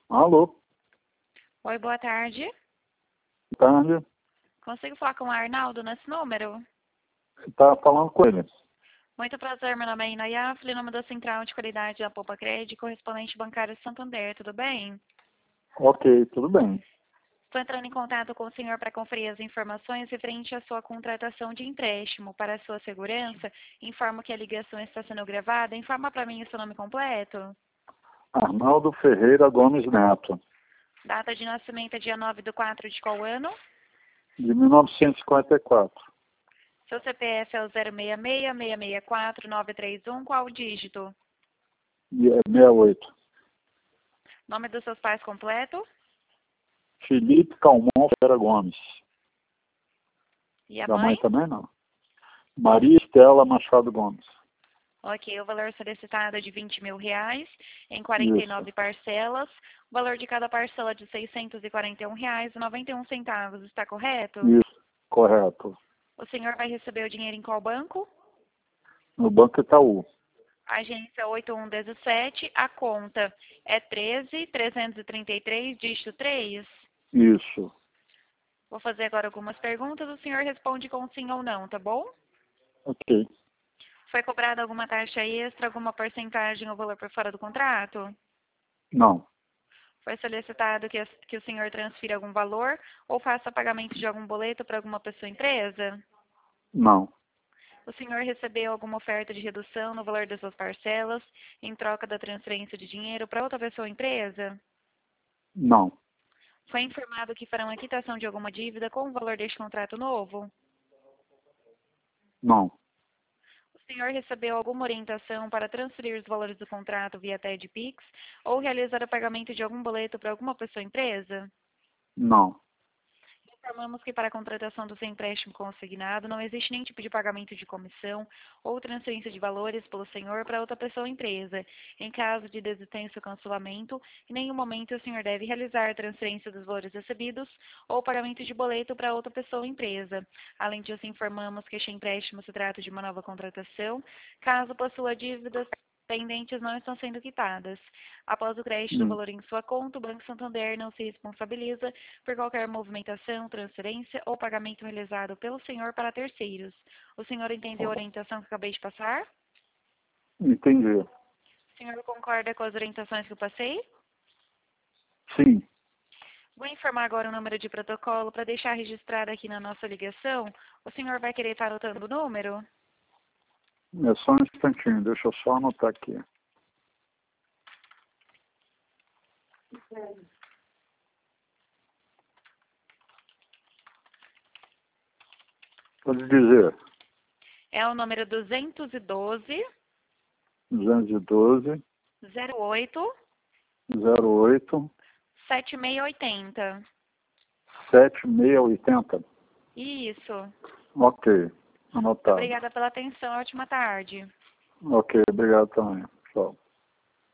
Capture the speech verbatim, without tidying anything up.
Alô, Oi, boa tarde. boa tarde. Consigo falar com o Arnaldo nesse número? Você está falando com ele? Muito prazer, meu nome é Ina Yafli, nome da Central de Qualidade da Poupa Crédito, correspondente bancário Santander, tudo bem? Ok, tudo bem. Estou entrando em contato com o senhor para conferir as informações referente à sua contratação de empréstimo. Para a sua segurança, informo que a ligação está sendo gravada. Informa para mim o seu nome completo. Arnaldo Ferreira Gomes Neto, Data de nascimento é dia nove de quatro de qual ano? de mil novecentos e cinquenta e quatro. Seu C P F é o zero seis seis, seis seis quatro, nove três um, qual o dígito? E é sessenta e oito. Nome dos seus pais completo? Felipe Calmon Ferreira Gomes. E a Da mãe? mãe também não. Maria Estela Machado Gomes. Ok, o valor solicitado é de vinte mil reais, em quarenta e nove Isso, parcelas. O valor de cada parcela é de seiscentos e quarenta e um reais e noventa e um centavos, está correto? isso, correto. O senhor vai receber o dinheiro em qual banco? No Banco Itaú. Agência oito um um sete, a conta é treze, trezentos e trinta e três, dígito três. Isso, Vou fazer agora algumas perguntas, o senhor responde com sim ou não, tá bom? ok. Foi cobrada alguma taxa extra, alguma porcentagem ou valor por fora do contrato? Não, Foi solicitado que, as- que o senhor transfira algum valor ou faça pagamento de algum boleto para alguma pessoa ou empresa? não, O senhor recebeu alguma oferta de redução no valor das suas parcelas em troca da transferência de dinheiro para outra pessoa ou empresa? não, Foi informado que farão a quitação de alguma dívida com o valor deste contrato novo? não, O senhor recebeu alguma orientação para transferir os valores do contrato via T E D Pix ou realizar o pagamento de algum boleto para alguma pessoa ou empresa? não, Informamos que para a contratação do seu empréstimo consignado não existe nenhum tipo de pagamento de comissão ou transferência de valores pelo senhor para outra pessoa ou empresa. Em caso de desistência ou cancelamento, em nenhum momento o senhor deve realizar a transferência dos valores recebidos ou pagamento de boleto para outra pessoa ou empresa. Além disso, informamos que este empréstimo se trata de uma nova contratação, caso possua dívidas pendentes não estão sendo quitadas. Após o crédito do hum, valor em sua conta, o Banco Santander não se responsabiliza por qualquer movimentação, transferência ou pagamento realizado pelo senhor para terceiros. O senhor entendeu a orientação que acabei de passar? entendi. O senhor concorda com as orientações que eu passei? Sim, Vou informar agora o número de protocolo para deixar registrado aqui na nossa ligação. O senhor vai querer estar anotando o número? é só um instantinho, deixa eu só anotar aqui. Pode dizer, É o número duzentos e doze, duzentos e doze, zero oito, zero oito, sete seis oito zero. sete seis oito zero. Isso. Ok, Muito anotado. obrigada pela atenção. Ótima tarde. Ok, obrigado também. Tchau.